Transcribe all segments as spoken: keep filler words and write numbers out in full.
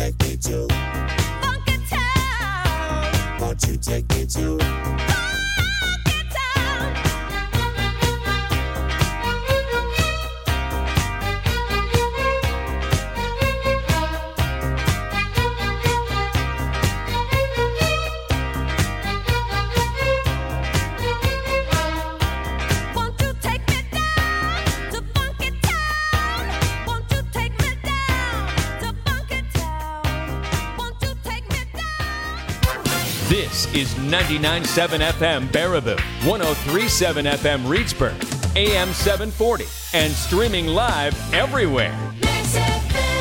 take me to Funky Town? Won't you take me to Funky Town? Won't you take me down to Funky Town? Won't you take me down to Funky Town? Won't you take me down? This is ninety-nine point seven F M Baraboo, one oh three point seven F M Reedsburg, A M seven forty, and streaming live everywhere. Mix F M.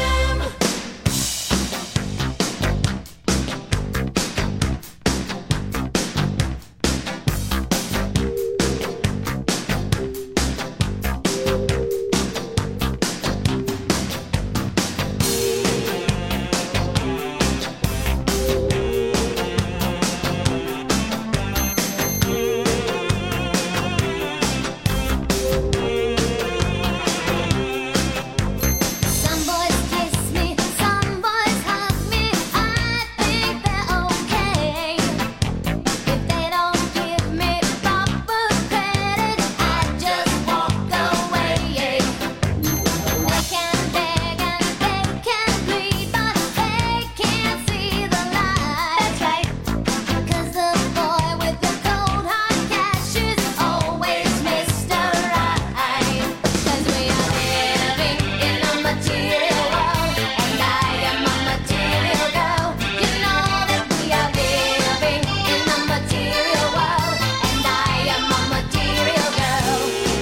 Some boys kiss me, some boys hug me. I think they're okay. If they don't give me proper credit, I just walk away. They can beg and they can plead, but they can't see the light. That's right, 'cause the boy with the cold hard cash is always Mister Right. 'Cause we are living in a material world, and I am a material girl. You know that we are living in a material world, and I am a material girl.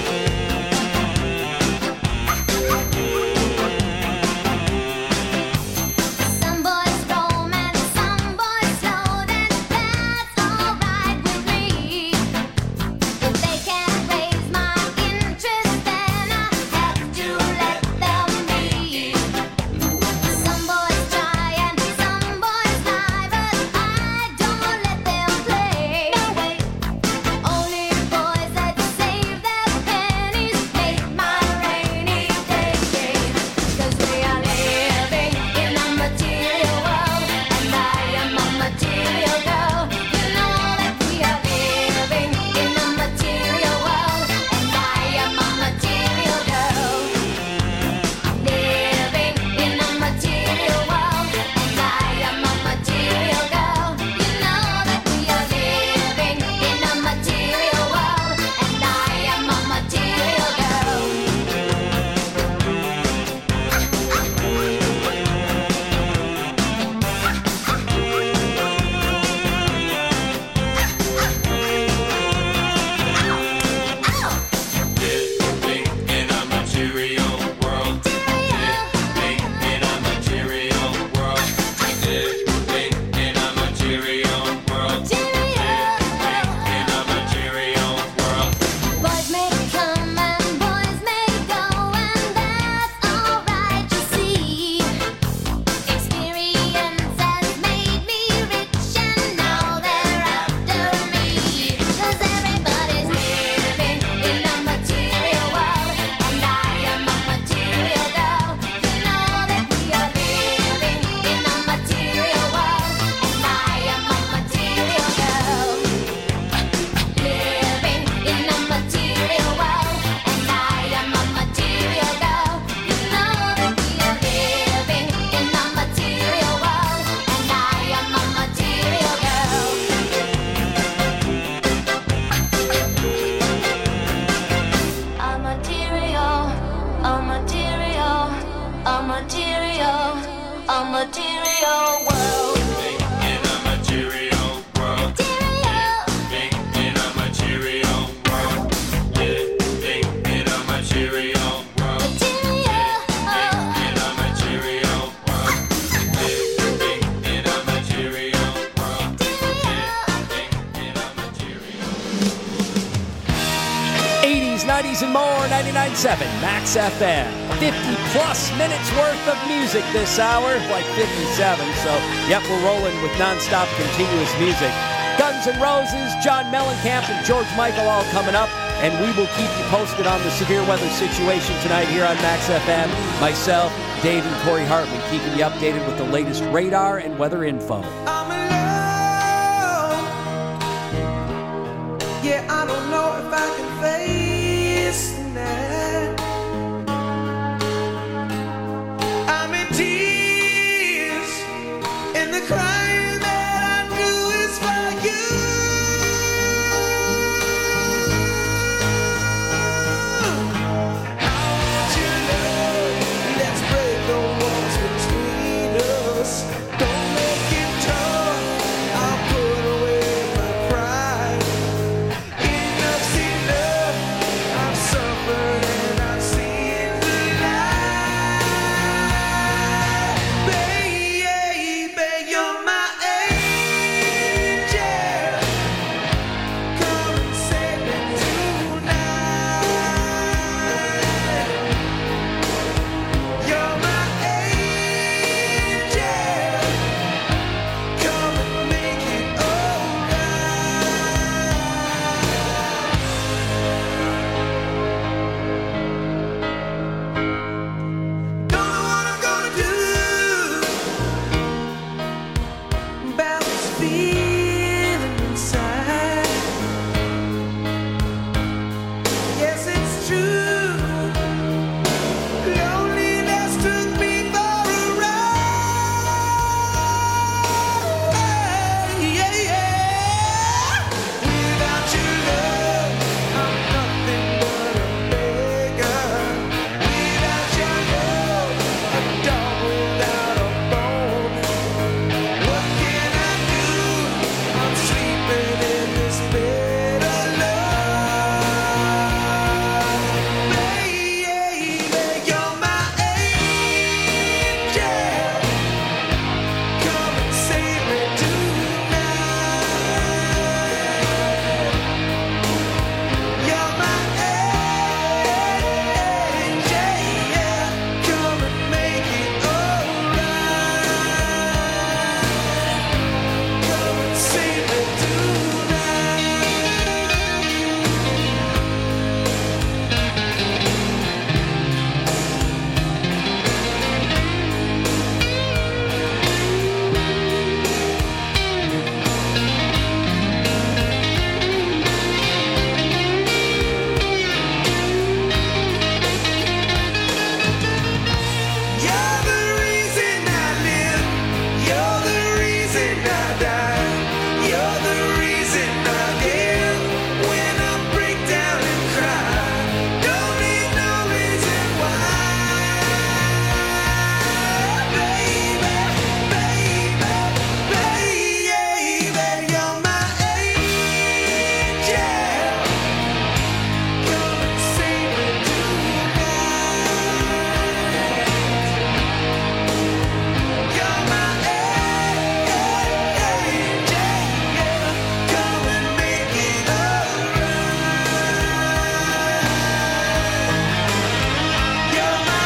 Some boys roam and some boys float, and that's alright with me. If they can't raise my interest, then I have to let them be. Some boys try and some boys lie, but I don't let them play. Only boys that save their pennies make my rainy day. 'Cause we are living in a material world, and I am a material girl. You know that we are living in a material world, and I am a material girl. Living in a material world, and I am a material girl. You know that we are living in a material world, and I am a material girl. Living in a material world. Living in a material world. Living in a material world. Living in a material world. Boys may come and boys may go, and that's alright, you see. Experience has made me rich, and now they're after me. 'Cause everybody's living in a material world, and I am a material girl. You know that we are living in a material world, and I am a material girl. Living in a material world, and I am a material girl. You know that we are living in a material world, and I am a material girl. A material, a material, a material, a material world. Living in a material world. Material. Living in a material world. Living in a material world. Material. In a material world. Living in a material world. Living in a material eighties, nineties, and more, ninety-nine point seven Max F M. fifty plus minutes worth of music this hour, like fifty-seven. So, yep, we're rolling with nonstop continuous music. Guns N' Roses, John Mellencamp, and George Michael all coming up. and we will keep you posted on the severe weather situation tonight here on Max F M. Myself, Dave, and Corey Hartman keeping you updated with the latest radar and weather info. I'm alone. Yeah, I don't know if I can face the night. I'm in tears, and the crying that I do is for you. I want your love. Let's break the walls between us. Don't make it tough. I'll put away my pride. Enough's enough. I've suffered and I've seen the light. Baby, you're my angel. Come and save me tonight. You're my angel. Come and make it alright. Don't know what I'm gonna do about this feeling inside. Yes, it's true. Loneliness took me for a ride. Yeah, yeah. Without your love, I'm nothing but a beggar. Without your love, a dog without a bone. What can I do? I'm sleeping in this bed alone. Baby, you're my angel. Come and save me tonight. You're my angel. Come and make it alright. Come and save me You're the reason I live. You're the reason I die. You're the reason I give when I break down and cry. Don't need no reason why. Baby, baby, baby, you're my angel. Come and save me tonight. You're my angel. Come and make it alright. You're my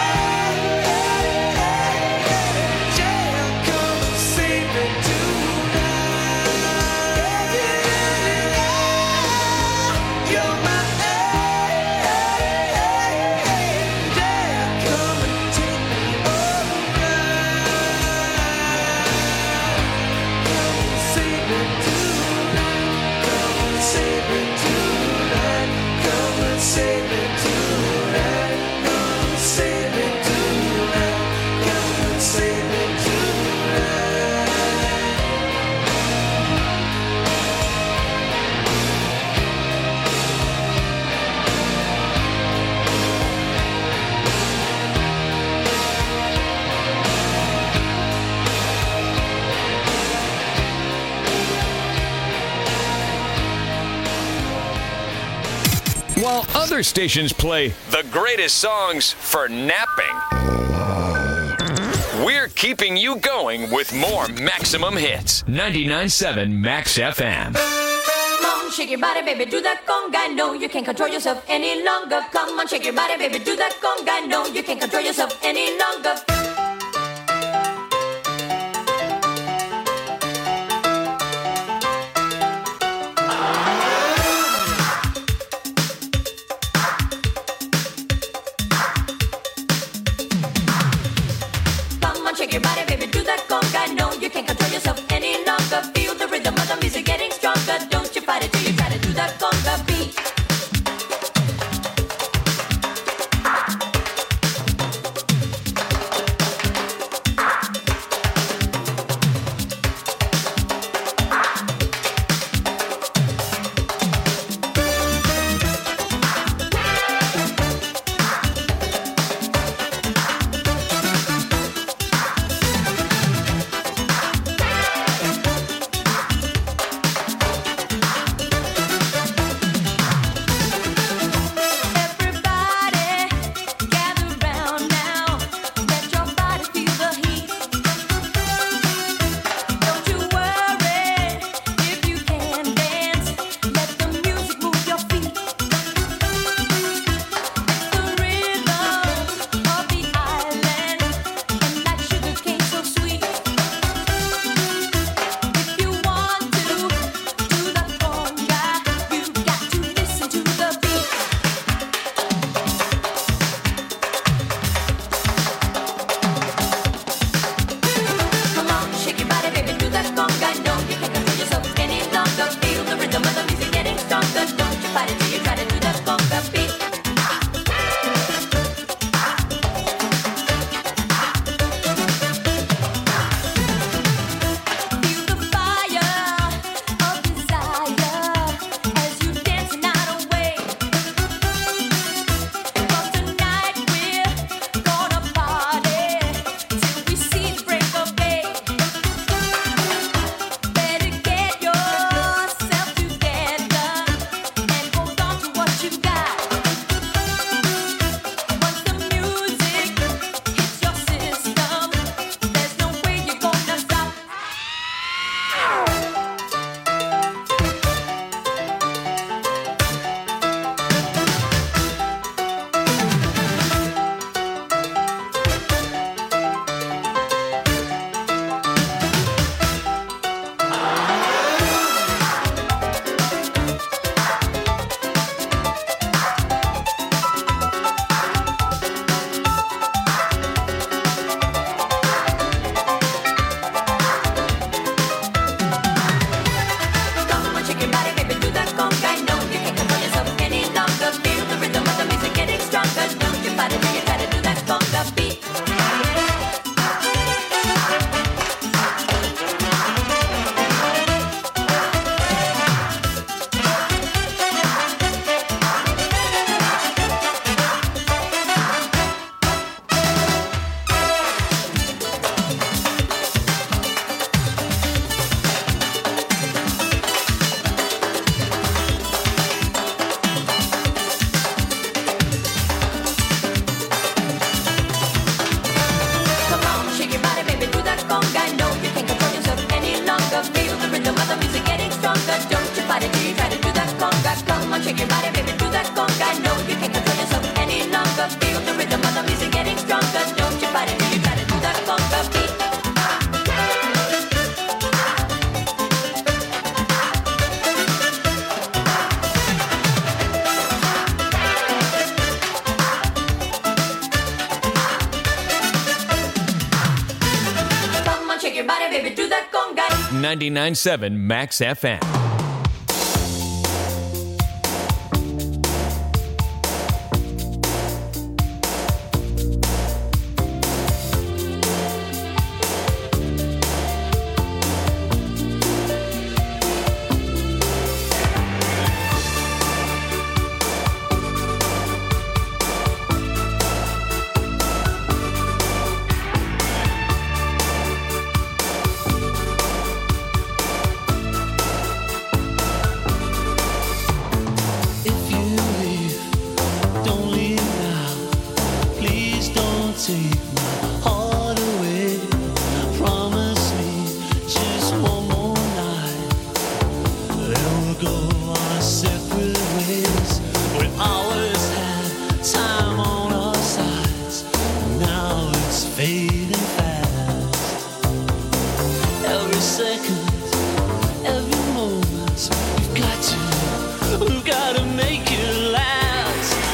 angel. Come and save me tonight. You're my angel. Come and take me alright. Come and save me tonight. Come and save me tonight. Come and save me tonight. Come and save me While other stations play the greatest songs for napping, we're keeping you going with more maximum hits. ninety-nine point seven Max F M. Come on, shake your body, baby, do that conga. No, you can't control yourself any longer. Come on, shake your body, baby, do that conga. No, you can't control yourself any longer. your body, baby, do that conga. No, you can't control yourself any longer. Feel the rhythm of the music getting stronger. Don't you fight it till you try to do that conga beat. ninety-nine point seven Max F M.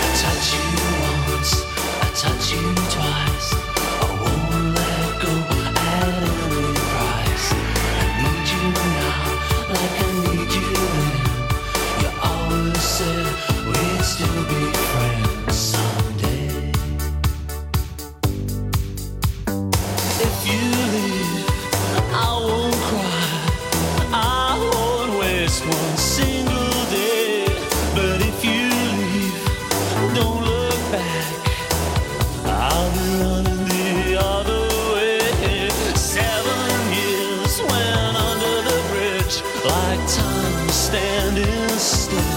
Touch you twice, I won't let go. If you leave, I won't cry. I won't waste one single day. But if you leave, don't look back. I'll be running the other way. Seven years went under the bridge like time was standing still.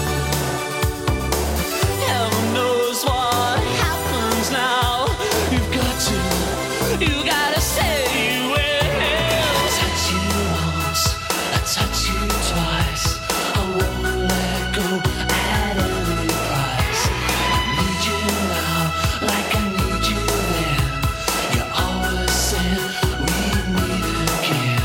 Heaven knows what happens now. You've got to, you gotta say you will. Touch you once, I touch you twice. I won't let go at any price. I need you now, like I need you then. You always said we'd meet again.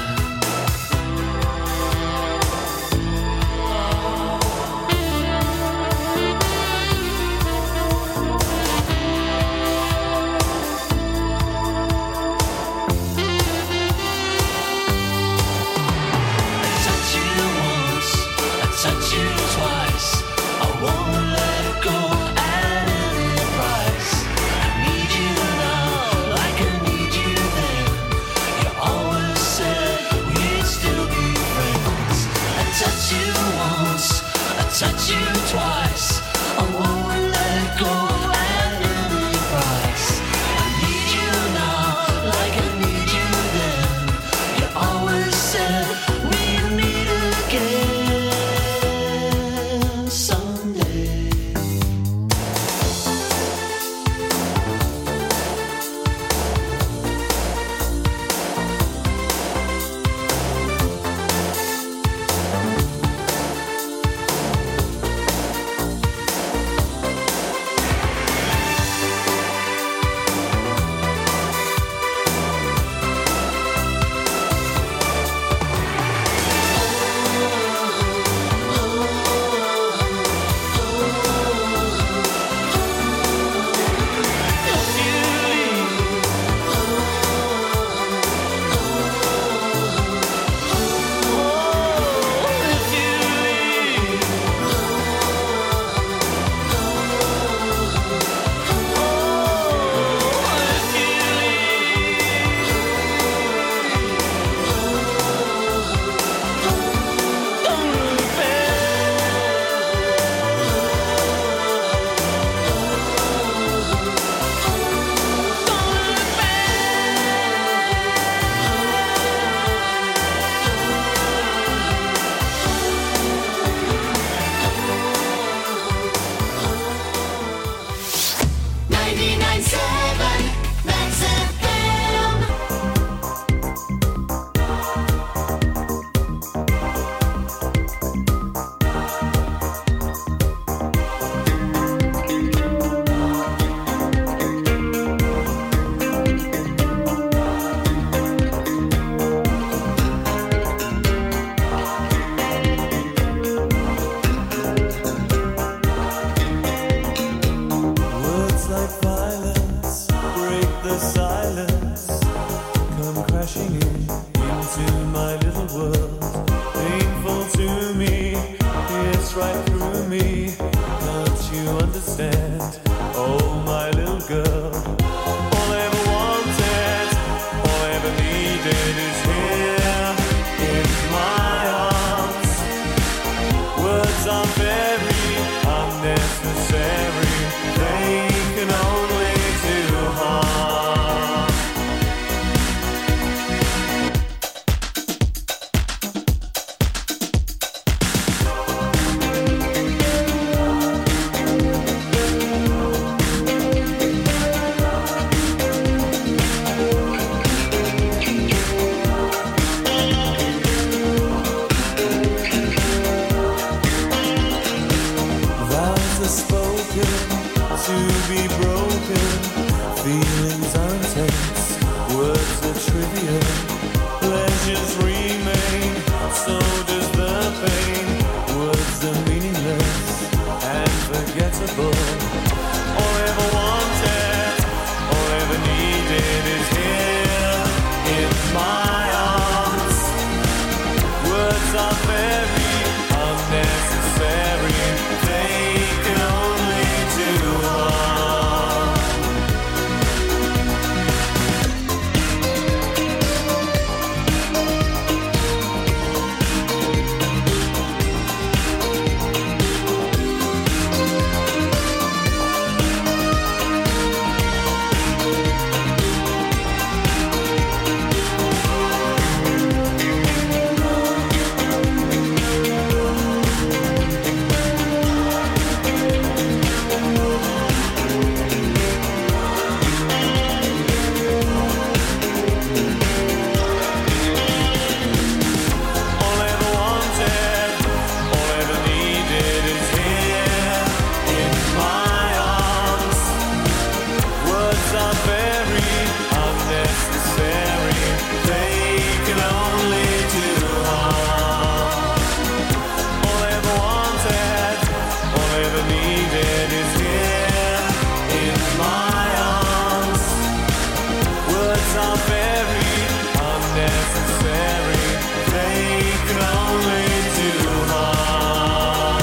words are very unnecessary. They can only do harm.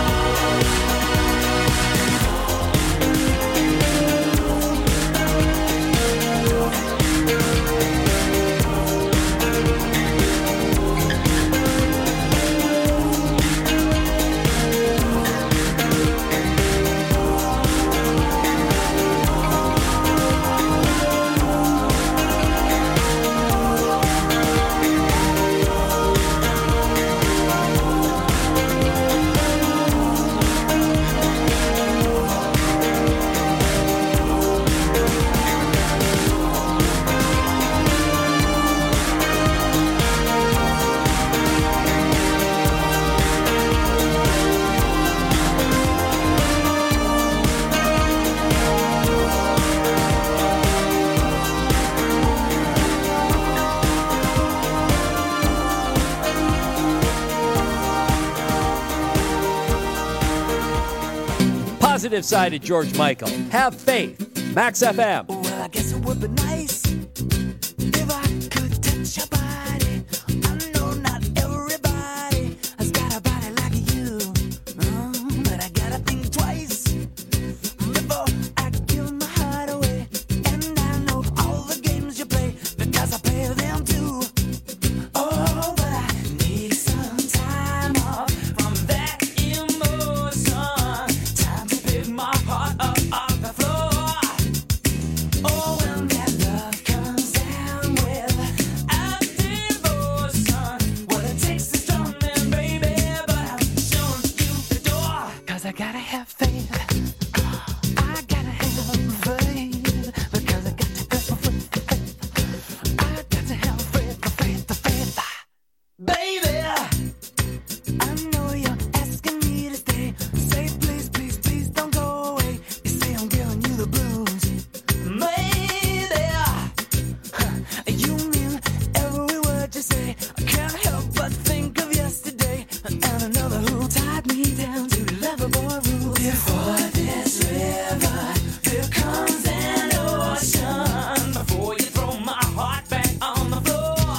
Positive side of George Michael. Have faith. Max F M. Well, I guess it would be nice if I could touch your body. I know not everybody has got a body like you, mm, but I gotta think twice before I give my heart away. And I know all the games you play because I play them too. Oh, but I need some time off from that emotion. Time to pick my heart up off the floor. Oh, when that love comes down with a devotion, what it takes is strong, man, baby, but I'm showing you the door. Cause I gotta have faith. I gotta have faith. Because I got to have faith. I got to have faith, faith, faith. Baby, I know you're asking me to stay. Say please, please, please don't go away. You say I'm giving you the blues. Maybe huh, you mean every word you say. I can't help but think of yesterday and another who tied me down to lovable rules. Before this river, there comes an ocean. Before you throw my heart back on the floor.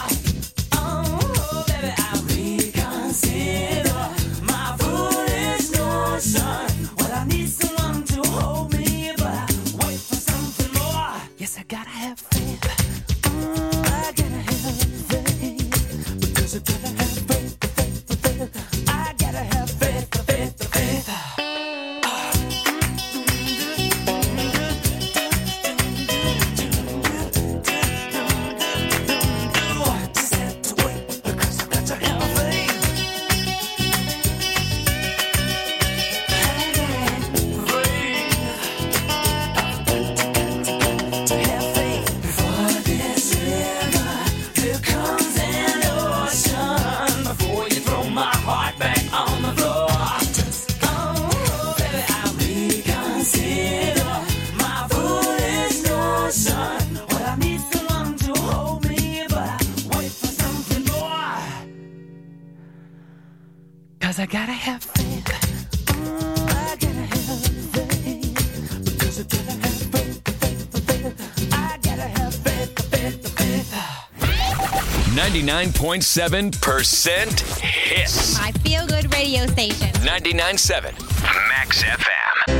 Oh, baby, I reconsider my foolish notion. Well, I need someone to hold me, but I wait for something more. Yes, I gotta have faith. Mm, I gotta have faith. Because I gotta have faith, faith, faith. I gotta have faith, faith, faith. Just have to wait because I got to have faith. To have faith. Before this river, there comes an ocean. Before you throw my heart back on the floor. Oh, baby, I reconsider my foolish notion. Well, I need someone to hold me, but I wait for something more. Cause I gotta have faith. Mm, I gotta have faith. Because I gotta have faith, faith, faith. I gotta have faith, faith, faith. ninety-nine point seven percent hits. My feel good radio station. ninety-nine point seven Max F M.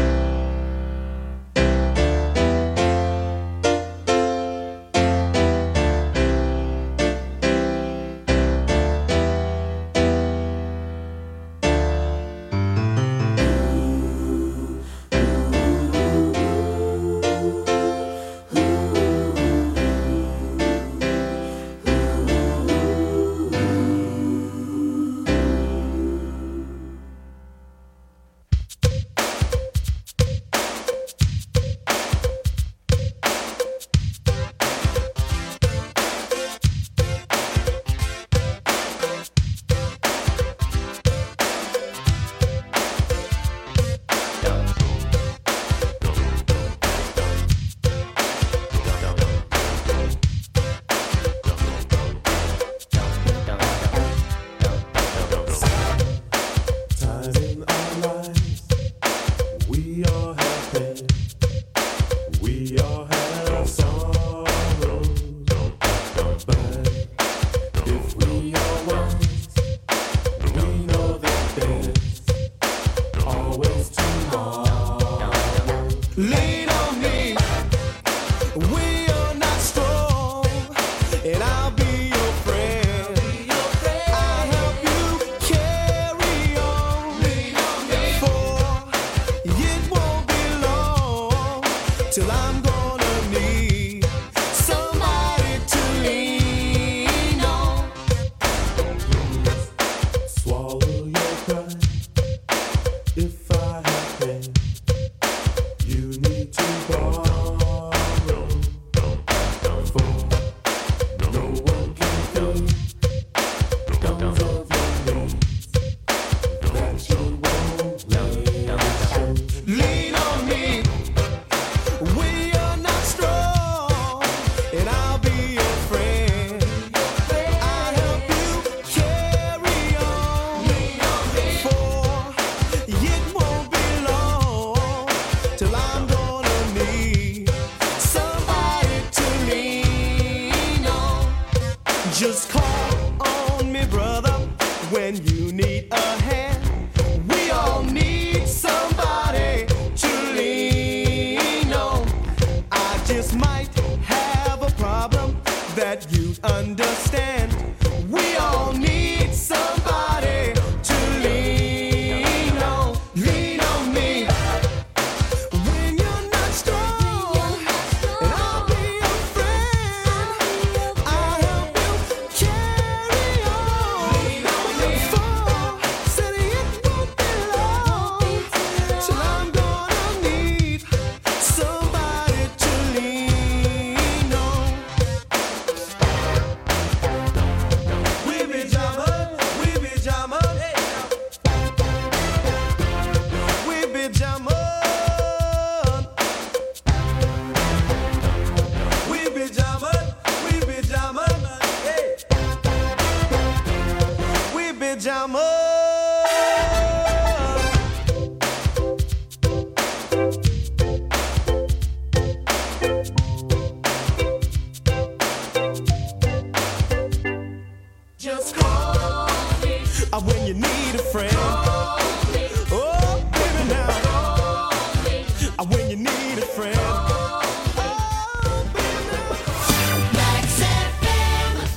Just call on me, brother, when you need a hand. We all need somebody to lean on. I just might have a problem that you understand. We all need somebody to lean on. Lean on me when you're not strong, and I'll be your friend. I'll help you carry on. Lean on me. For said it won't be long till I'm gonna need somebody to lean on. We be jamming, we be jamming, we be jamming, we be jamming, we be jamming, hey. We be jamming. Just call me uh, when you need a friend. Call me. Oh, baby, now. Call me. Uh, when you need a friend. Oh, baby, now. Max F M.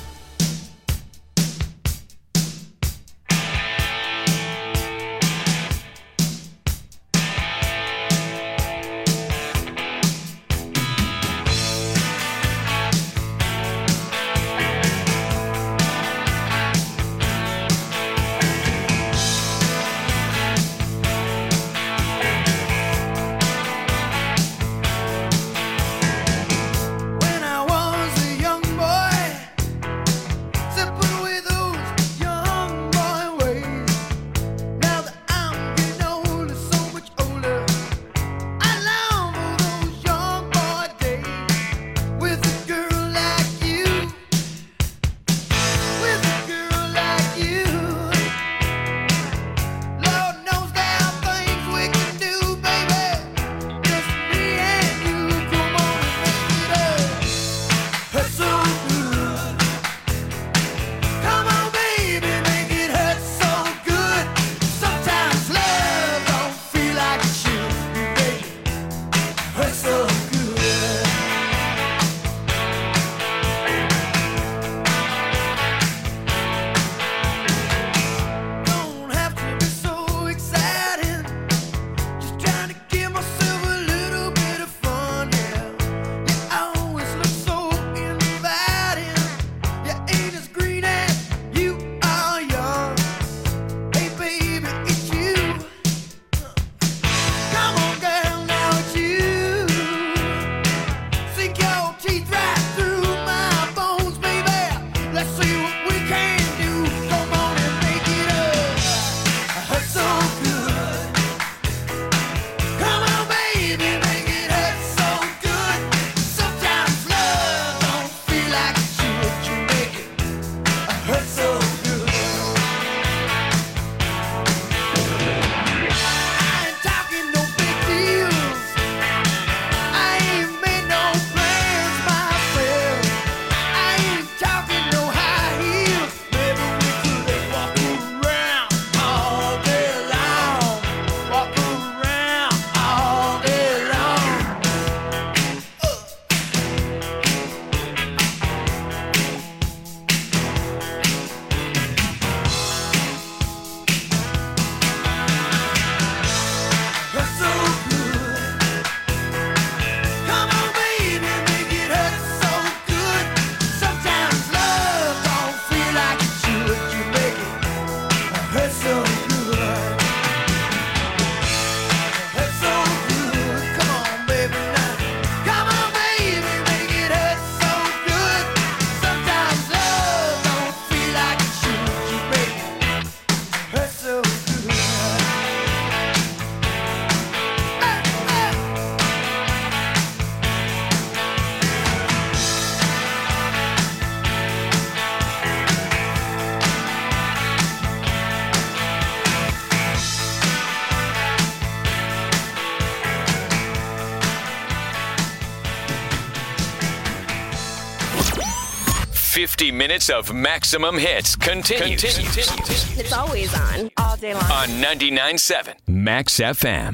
fifty minutes of maximum hits continues, continues It's always on, all day long. on ninety-nine point seven Max F M.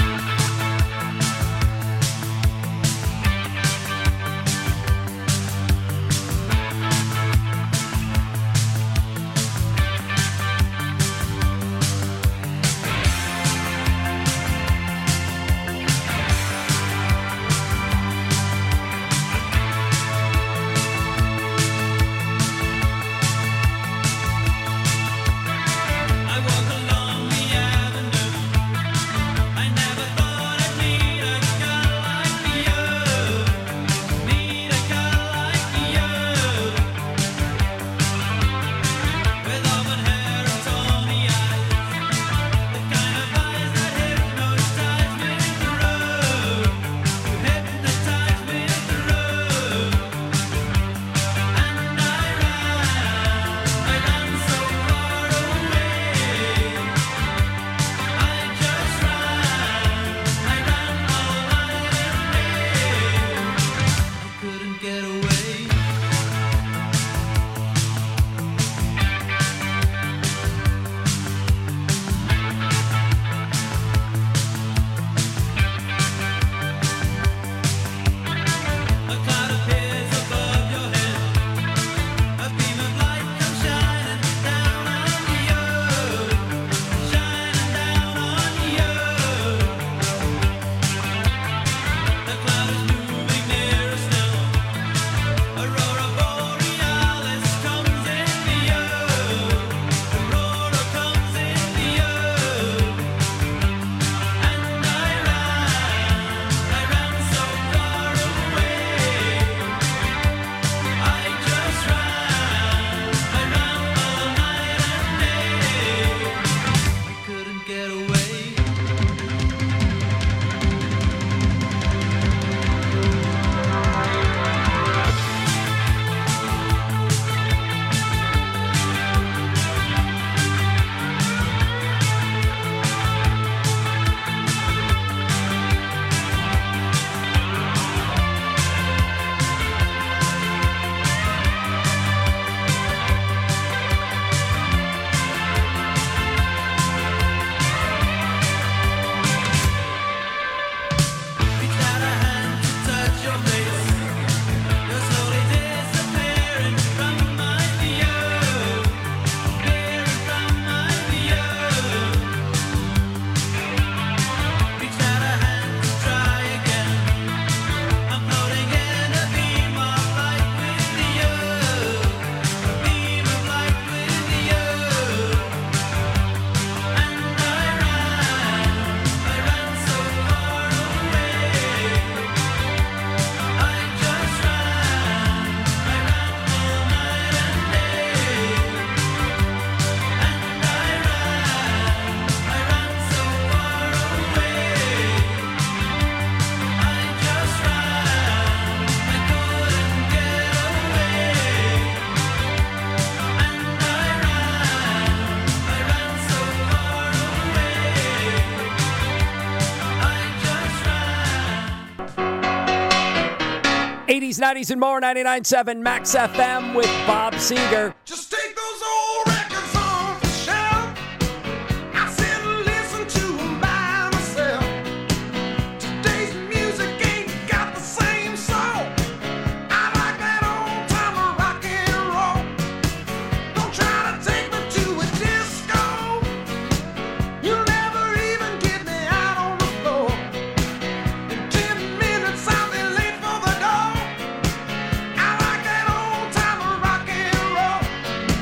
I walk along the avenue. I never thought I'd meet a girl like you. Meet a girl like you. With auburn hair and tawny eyes. The kind of eyes that hypnotize me through. You hypnotize me through. And I ran, I ran so far away. I just ran, I ran all night and day. I couldn't get away. A cloud appears above your head. A beam of light comes shining down on you, shining down on you. The cloud is moving nearer still. Aurora borealis comes into you. Aurora comes into you. And I ran, I ran so far away. I just ran, I ran all night and day. I couldn't get away. Reached out a hand to touch your face. You're slowly disappearing from my view, disappearing from my view. Reached out a hand to try again. I'm floating in a beam of light with you, a beam of light with you. And I ran, I ran so far away. I just ran, I ran all night and day. And I ran, I ran so far away. I just ran, I couldn't get away. And I ran, I ran so far away. I just ran. eighties, nineties, and more, ninety-nine point seven Max F M with Bob Seger. Just take those old records off the shelf. I sit and listen to 'em by myself. Today's music ain't got the same soul. I like that old time of rock and roll. Don't try to take me to a disco. You'll never even get me out on the floor. In ten minutes I'll be late for the door. I like that old time of rock and roll.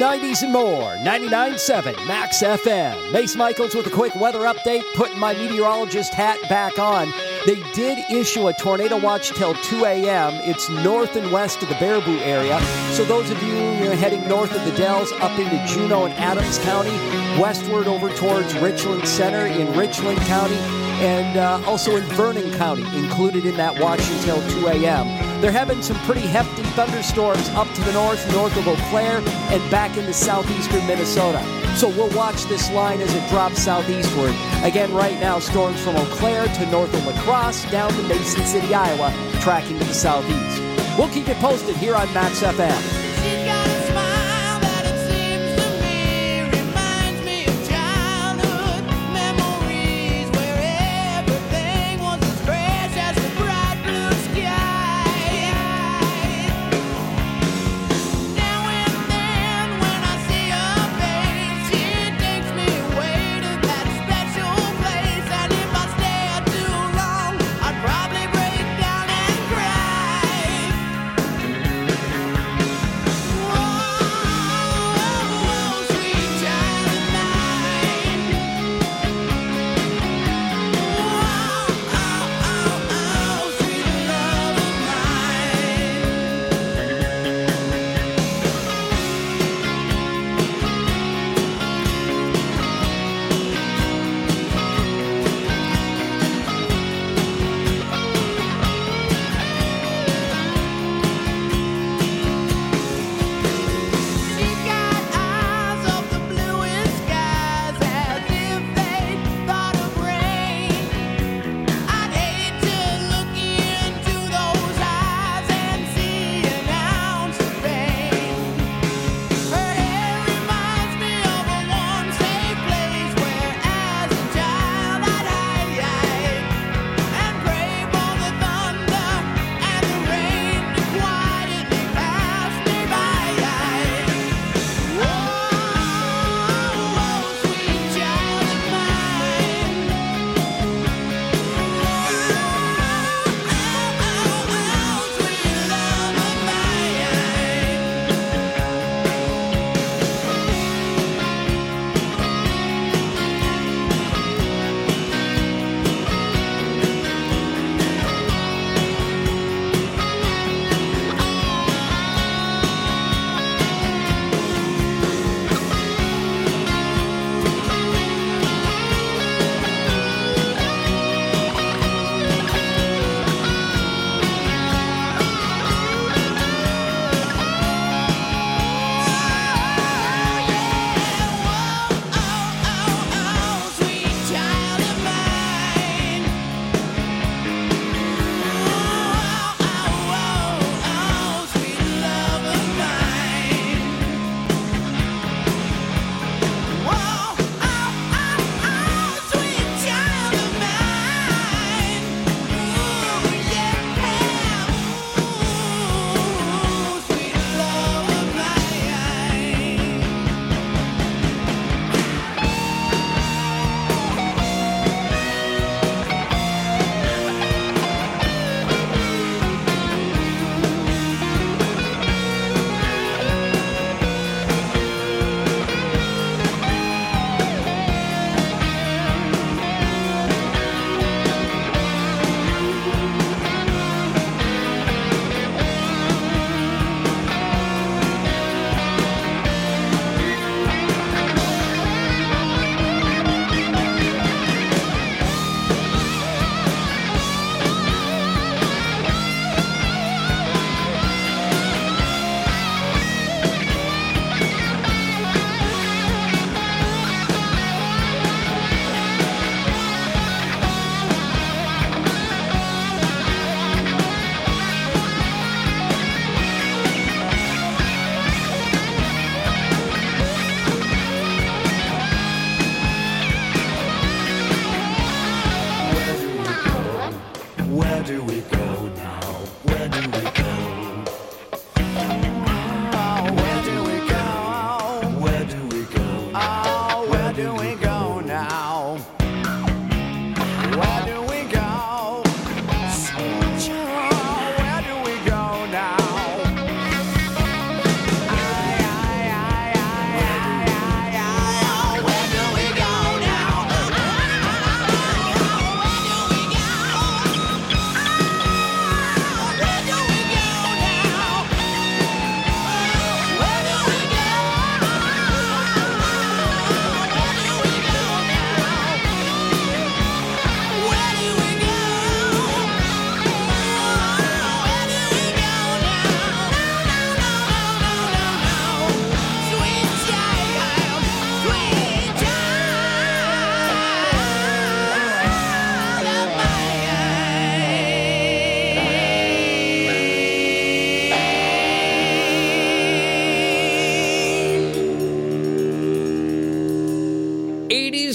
nineties and more. ninety-nine point seven Max F M. Mace Michaels with a quick weather update, putting my meteorologist hat back on. They did issue a tornado watch till two a.m. It's north and west of the Baraboo area. So those of you, you know, heading north of the Dells up into Juneau and Adams County, westward over towards Richland Center in Richland County, and uh, also in Vernon County, included in that watch until two a.m. They're having some pretty hefty thunderstorms up to the north, north of Eau Claire, and back into southeastern Minnesota. So we'll watch this line as it drops southeastward. Again, right now, storms from Eau Claire to north of La Crosse, down to Mason City, Iowa, tracking to the southeast. We'll keep you posted here on Max F M. She's got a smile that it seems to me reminds me of childhood memories where everything was as fresh as the bright blue sky. Now and then when I see her face, it takes me away to that special place. And if I stay too long, I'd probably break down and cry.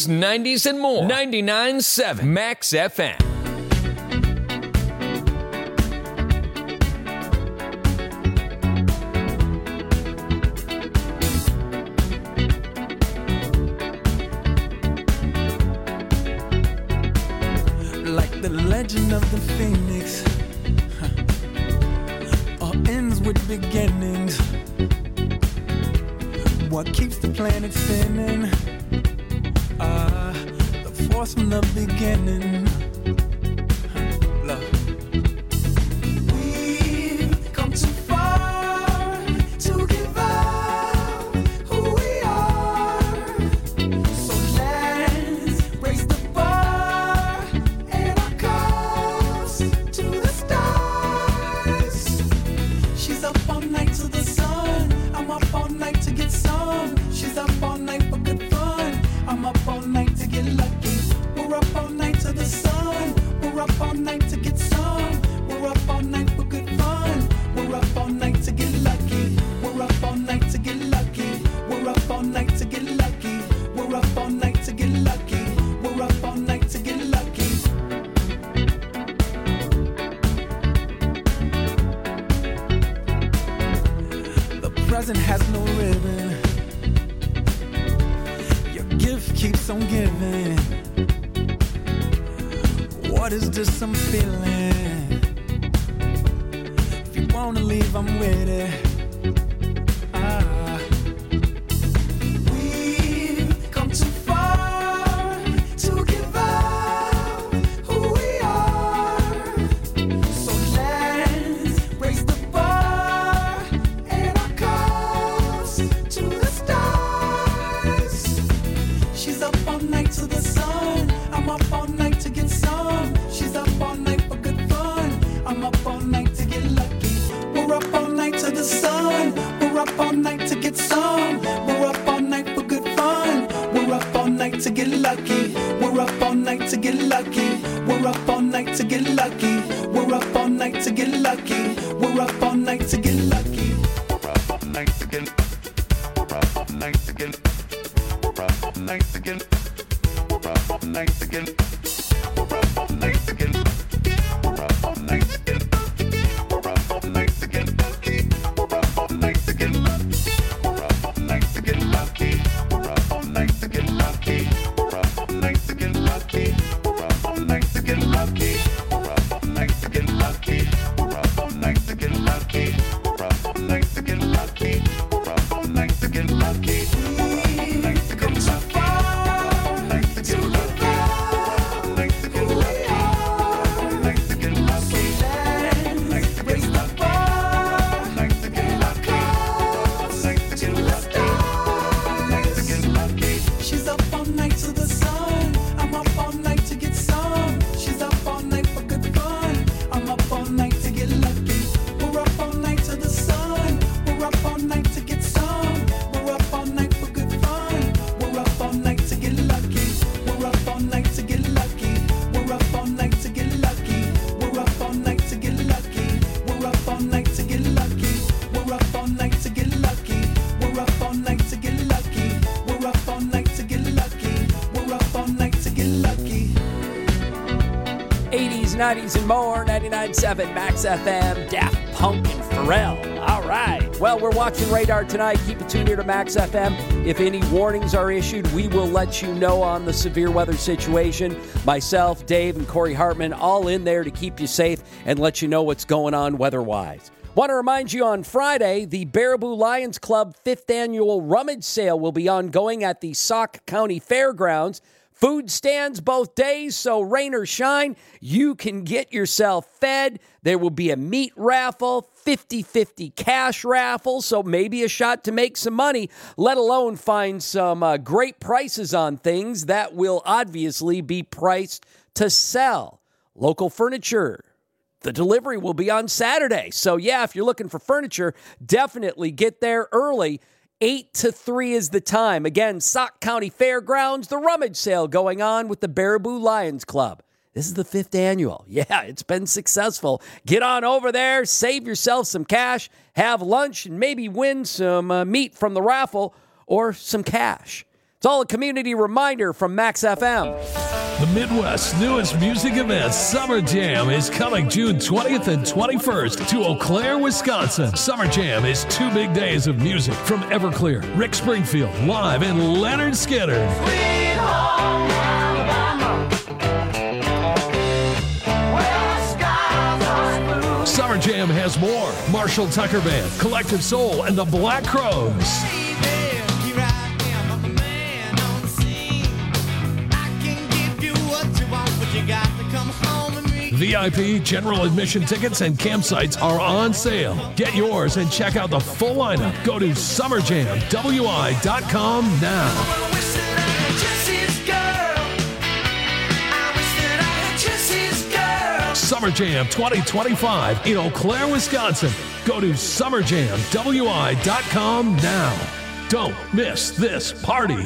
eighties, nineties, and more. ninety-nine point seven Max F M. Like the legend of the phoenix, huh. All ends with beginnings. What keeps the planet spinning? Ah, the force from the beginning. Huh. Love. We've come too far to give up who we are. So let's raise the bar and our cups to the stars. She's up all night to the sun. I'm up all night to get some. She's up all night for good fun. I'm up all night to get lucky. We're up all night to the sun. We're up all night to get some. We're up all night for good fun. We're up all night to get lucky. We're up all night to get lucky. We're up all night to get lucky. We're up all night to get lucky. We're up all night to get lucky. The present has no ribbon. Your gift keeps on giving. What is this I'm feeling? If you wanna leave, I'm with it. Ah. We've come too far to give up who we are. So let's raise the bar and our cups to the stars. She's up all night to the sun. I'm up all night to get some. She's up all night for good fun. I'm up all night to get lucky. We're up all night to the sun. We're up all night to get some. We're up all night for good fun. We're up all night to get lucky. We're up all night to get lucky. We're up all night to get lucky. We're up all night to get lucky. We're up all night to get lucky. We're up all night to get. We're up all night to get. We're up all night to get. We're up all night to get. We're up all night to get. We're up all night to get. We're up all night to get lucky. We're up all night to get lucky. We're up all night to get lucky. We're up all night to get lucky. We're up all night to get lucky. We're up all night to get lucky. We're up all night to get lucky. We're up all night to get lucky. We're up all night to get lucky. We're up all night to get lucky. We're up all night to get lucky. She's up all night to the sun. I'm up all night to get some. She's up all night for good fun. I'm up all night to get lucky. We're up all night to the sun. We're up all night to get some. We're up all night for good fun. We're up all night to get lucky. We're up all night to get lucky. We're up all night to get lucky. We're up all night to get lucky. We're up all night to get lucky. We're up all night to get lucky. We're up all night to get lucky. We're up all night to get lucky. We're up all night to get lucky. eighties, nineties, and more. ninety-nine point seven Max F M. Daft Punk and Pharrell. All right. Well, we're watching radar tonight. Keep it tuned here to Max F M. If any warnings are issued, we will let you know on the severe weather situation. Myself, Dave, and Corey Hartman all in there to keep you safe and let you know what's going on weather-wise. Want to remind you on Friday, the Baraboo Lions Club fifth annual rummage sale will be ongoing at the Sauk County Fairgrounds. Food stands both days, so rain or shine, you can get yourself fed. There will be a meat raffle, fifty-fifty cash raffle, so maybe a shot to make some money, let alone find some uh, great prices on things that will obviously be priced to sell. Local furniture. The delivery will be on Saturday. So, yeah, if you're looking for furniture, definitely get there early. eight to three is the time. Again, Sauk County Fairgrounds, the rummage sale going on with the Baraboo Lions Club. This is the fifth annual. Yeah, it's been successful. Get on over there, save yourself some cash, have lunch, and maybe win some uh, meat from the raffle or some cash. It's all a community reminder from Max F M. The Midwest's newest music event, Summer Jam, is coming June twentieth and twenty-first to Eau Claire, Wisconsin. Summer Jam is two big days of music from Everclear, Rick Springfield, live, and Leonard Skinner. Sweet home Alabama, where the skies are blue. Summer Jam has more. Marshall Tucker Band, Collective Soul, and the Black Crows. V I P, general admission tickets, and campsites are on sale. Get yours and check out the full lineup. Go to summer jam w i dot com now. Summer Jam twenty twenty-five in Eau Claire, Wisconsin. Go to summer jam w i dot com now. Don't miss this party.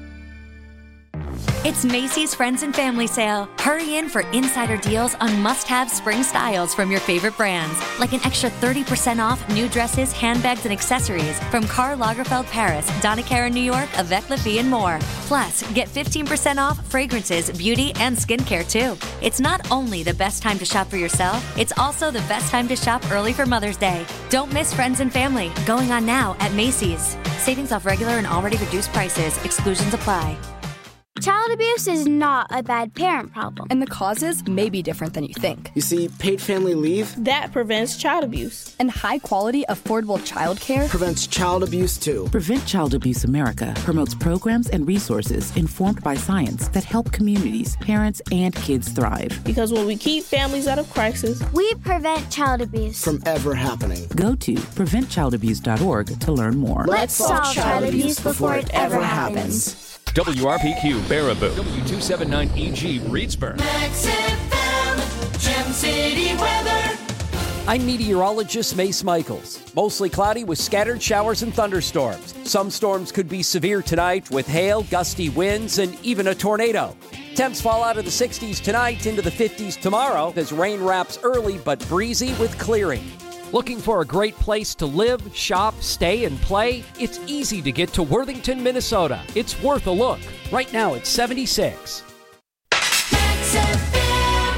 It's Macy's Friends and Family Sale. Hurry in for insider deals on must-have spring styles from your favorite brands, like an extra thirty percent off new dresses, handbags, and accessories from Karl Lagerfeld Paris, Donna Karan New York, Avec La Vie, and more. Plus, get fifteen percent off fragrances, beauty, and skincare, too. It's not only the best time to shop for yourself, it's also the best time to shop early for Mother's Day. Don't miss Friends and Family, going on now at Macy's. Savings off regular and already reduced prices. Exclusions apply. Child abuse is not a bad parent problem. And the causes may be different than you think. You see, paid family leave That prevents child abuse. And high-quality, affordable childcare prevents child abuse, too. Prevent Child Abuse America promotes programs and resources informed by science that help communities, parents, and kids thrive. Because when we keep families out of crisis, we prevent child abuse from ever happening. Go to prevent child abuse dot org to learn more. Let's solve child abuse before it ever happens. W R P Q Baraboo, W two seventy-nine E G Reedsburg. Max F M, Gem City weather. I'm meteorologist Mace Michaels. Mostly cloudy with scattered showers and thunderstorms. Some storms could be severe tonight with hail, gusty winds, and even a tornado. Temps fall out of the sixties tonight into the fifties tomorrow as rain wraps early but breezy with clearing. Looking for a great place to live, shop, stay, and play? It's easy to get to Worthington, Minnesota. It's worth a look. Right now it's seventy-six. Max F M.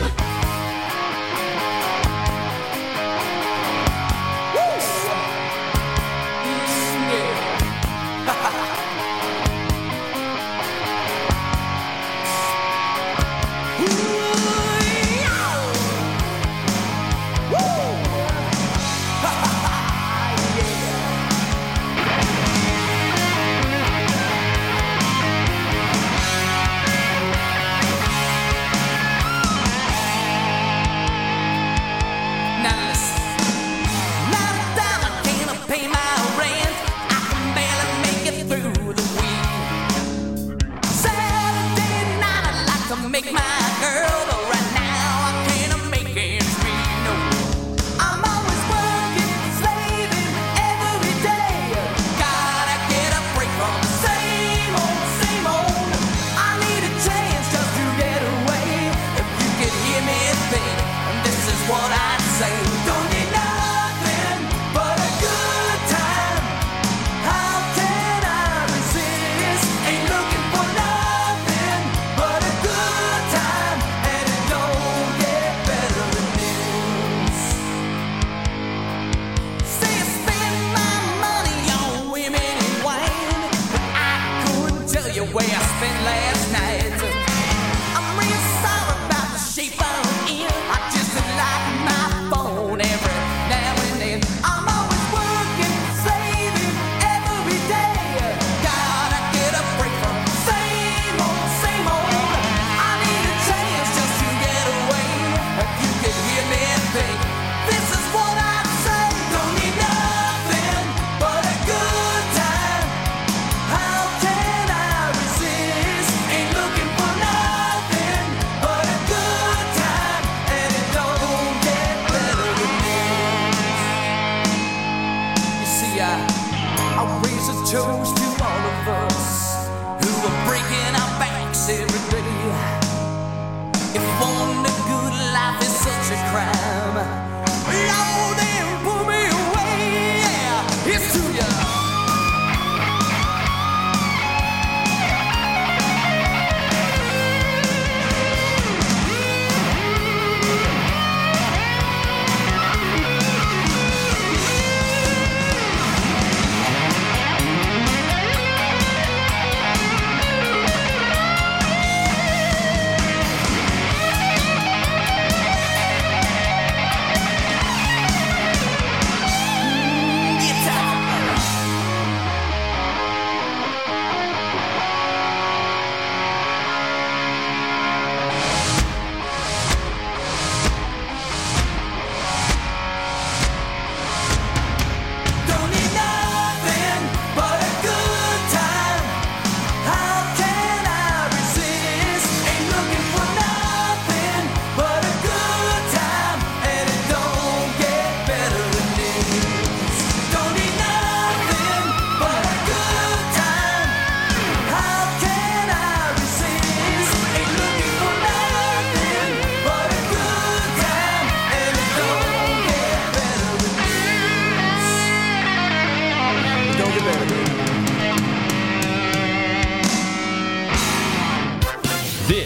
Make my girl, but right now I can't make ends meet, no. I'm always working, slaving every day. Gotta get a break from the same old, same old. I need a chance just to get away. If you could hear me think, this is what I'd say. Don't need nothing but a good time. How can I resist? Ain't looking for nothing but a good time, and it don't get better than this. Say I spend my money on women and wine, but I couldn't tell you where I spent last night. I'm real sorry about the shape I'm in. I just like my phone every now and then. I'm always working, saving every day. Gotta get a break from the same old, same old. I need a chance just to get away. If you could hear me think, this is what I'd say. Don't need nothing but a good time. How can I resist? Ain't looking for nothing but a good time, and it don't get better than this. You see, I, I raise a toast to all of us who are breaking our backs every day. If wanting a good life is such a crime, Lord, then pull me away. Yeah, it's to you.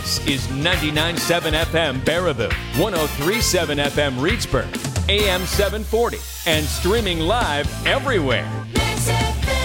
This is ninety-nine point seven F M Baraboo, one oh three point seven F M Reedsburg, A M seven forty, and streaming live everywhere. Max F M.